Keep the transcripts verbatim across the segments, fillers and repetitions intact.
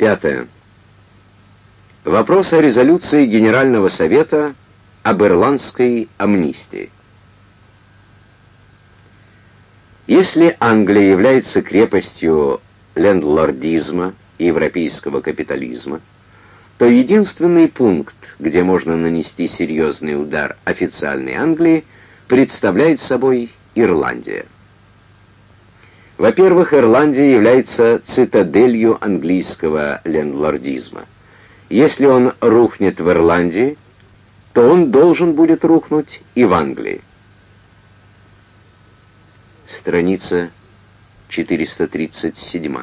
Пятое. Вопрос о резолюции Генерального совета об ирландской амнистии. Если Англия является крепостью лендлордизма и европейского капитализма, то единственный пункт, где можно нанести серьезный удар официальной Англии, представляет собой Ирландия. Во-первых, Ирландия является цитаделью английского лендлордизма. Если он рухнет в Ирландии, то он должен будет рухнуть и в Англии. Страница четыреста тридцать семь.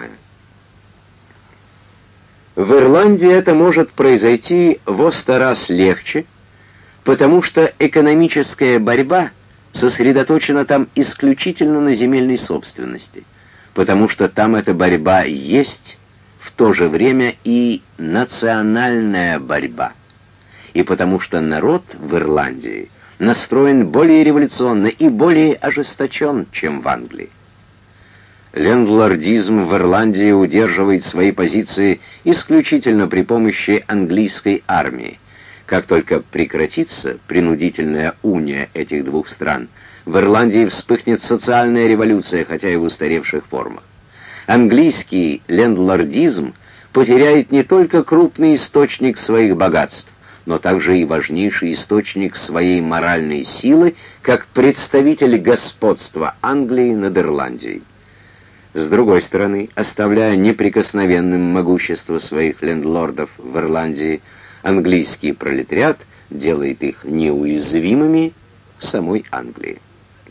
В Ирландии это может произойти во сто раз легче, потому что экономическая борьба сосредоточена там исключительно на земельной собственности, потому что там эта борьба есть в то же время и национальная борьба, и потому что народ в Ирландии настроен более революционно и более ожесточен, чем в Англии. Лендлордизм в Ирландии удерживает свои позиции исключительно при помощи английской армии. Как только прекратится принудительная уния этих двух стран, в Ирландии вспыхнет социальная революция, хотя и в устаревших формах. Английский лендлордизм потеряет не только крупный источник своих богатств, но также и важнейший источник своей моральной силы, как представитель господства Англии над Ирландией. С другой стороны, оставляя неприкосновенным могущество своих лендлордов в Ирландии, английский пролетариат делает их неуязвимыми в самой Англии.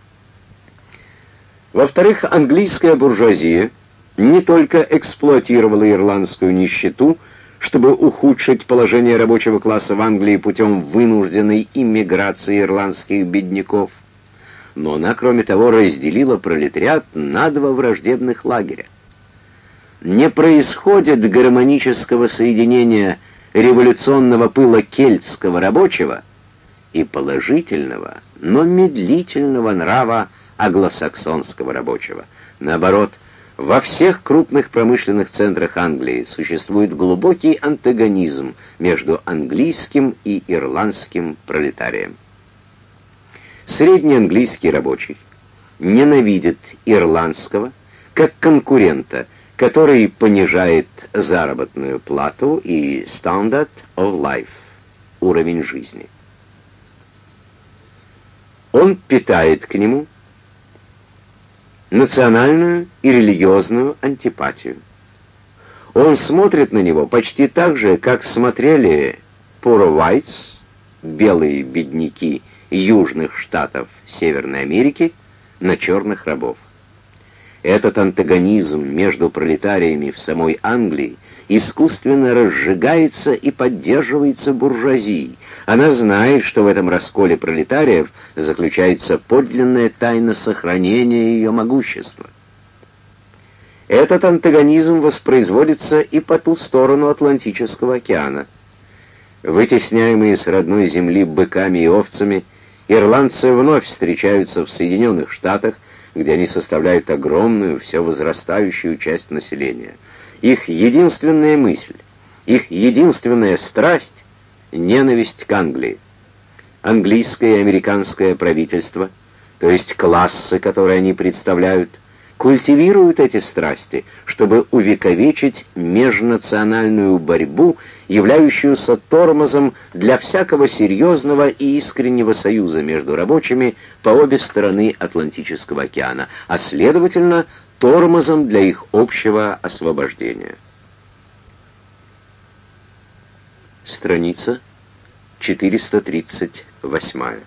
Во-вторых, английская буржуазия не только эксплуатировала ирландскую нищету, чтобы ухудшить положение рабочего класса в Англии путем вынужденной иммиграции ирландских бедняков, но она, кроме того, разделила пролетариат на два враждебных лагеря. Не происходит гармонического соединения революционного пыла кельтского рабочего и положительного, но медлительного нрава англосаксонского рабочего. Наоборот, во всех крупных промышленных центрах Англии существует глубокий антагонизм между английским и ирландским пролетарием. Средний английский рабочий ненавидит ирландского как конкурента, который понижает заработную плату и standard of life, уровень жизни. Он питает к нему национальную и религиозную антипатию. Он смотрит на него почти так же, как смотрели poor whites, белые бедняки южных штатов Северной Америки, на черных рабов. Этот антагонизм между пролетариями в самой Англии искусственно разжигается и поддерживается буржуазией. Она знает, что в этом расколе пролетариев заключается подлинная тайна сохранения ее могущества. Этот антагонизм воспроизводится и по ту сторону Атлантического океана. Вытесняемые с родной земли быками и овцами, ирландцы вновь встречаются в Соединенных Штатах, где они составляют огромную, все возрастающую часть населения. Их единственная мысль, их единственная страсть — ненависть к Англии. Английское и американское правительство, то есть классы, которые они представляют, культивируют эти страсти, чтобы увековечить межнациональную борьбу, являющуюся тормозом для всякого серьезного и искреннего союза между рабочими по обе стороны Атлантического океана, а следовательно, тормозом для их общего освобождения. Страница четыреста тридцать восемь.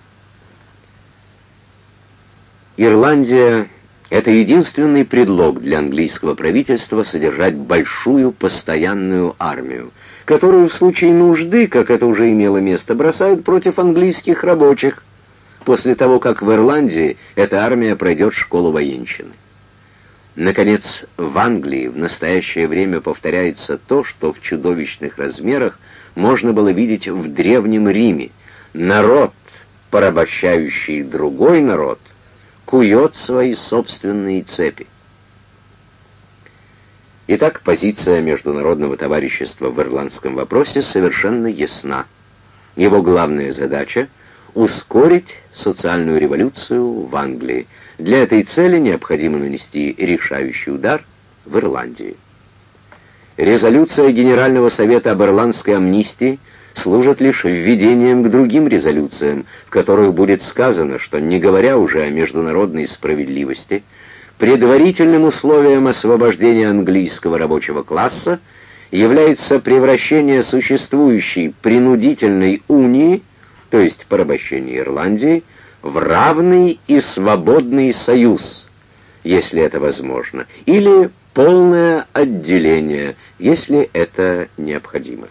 Ирландия — это единственный предлог для английского правительства содержать большую постоянную армию, которую в случае нужды, как это уже имело место, бросают против английских рабочих, после того, как в Ирландии эта армия пройдет школу военщины. Наконец, в Англии в настоящее время повторяется то, что в чудовищных размерах можно было видеть в Древнем Риме. Народ, порабощающий другой народ, кует свои собственные цепи. Итак, позиция международного товарищества в ирландском вопросе совершенно ясна. Его главная задача — ускорить социальную революцию в Англии. Для этой цели необходимо нанести решающий удар в Ирландии. Резолюция Генерального совета об ирландской амнистии служит лишь введением к другим резолюциям, в которых будет сказано, что, не говоря уже о международной справедливости, предварительным условием освобождения английского рабочего класса является превращение существующей принудительной унии, то есть порабощение Ирландии, в равный и свободный союз, если это возможно, или полное отделение, если это необходимо.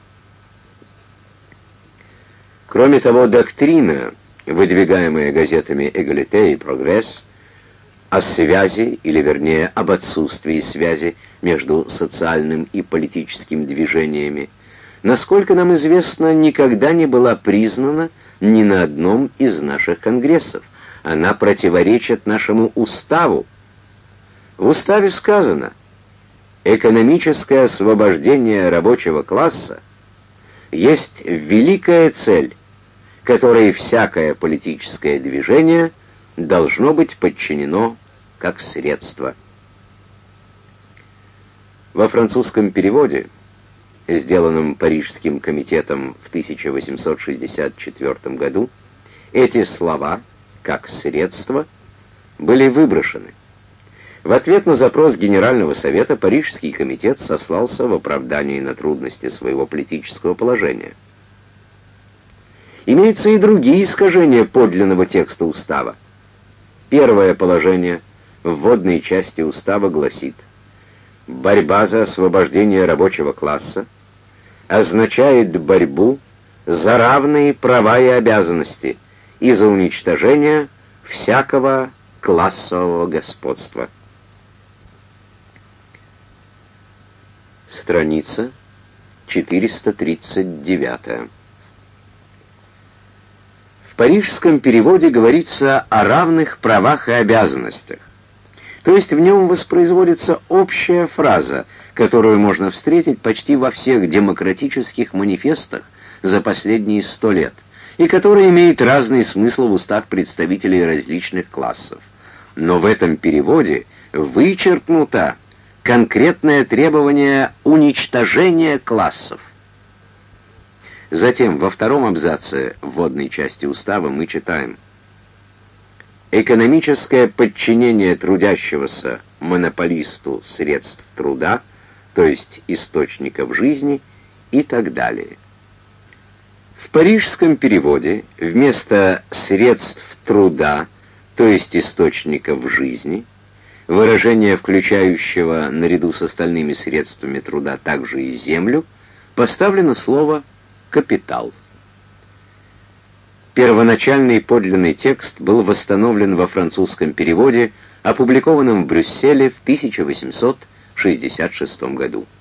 Кроме того, доктрина, выдвигаемая газетами «Эгалите» и «Прогресс», о связи, или вернее об отсутствии связи между социальным и политическим движениями, насколько нам известно, никогда не была признана ни на одном из наших конгрессов. Она противоречит нашему уставу. В уставе сказано: экономическое освобождение рабочего класса есть великая цель, которой всякое политическое движение должно быть подчинено как средство. Во французском переводе, сделанном Парижским комитетом в тысяча восемьсот шестьдесят четвёртом году, эти слова, как средство, были выброшены. В ответ на запрос Генерального совета Парижский комитет сослался в оправдании на трудности своего политического положения. Имеются и другие искажения подлинного текста устава. Первое положение в вводной части устава гласит: «Борьба за освобождение рабочего класса означает борьбу за равные права и обязанности и за уничтожение всякого классового господства». Страница четыреста тридцать девять. В парижском переводе говорится о равных правах и обязанностях. То есть в нем воспроизводится общая фраза, которую можно встретить почти во всех демократических манифестах за последние сто лет, и которая имеет разный смысл в устах представителей различных классов. Но в этом переводе вычеркнуто конкретное требование уничтожения классов. Затем во втором абзаце вводной части устава мы читаем: экономическое подчинение трудящегося монополисту средств труда, то есть источников жизни, и так далее. В парижском переводе вместо средств труда, то есть источников жизни, выражение, включающего наряду с остальными средствами труда также и землю, поставлено слово «капитал». Первоначальный подлинный текст был восстановлен во французском переводе, опубликованном в Брюсселе в тысяча восемьсот шестьдесят шестом году.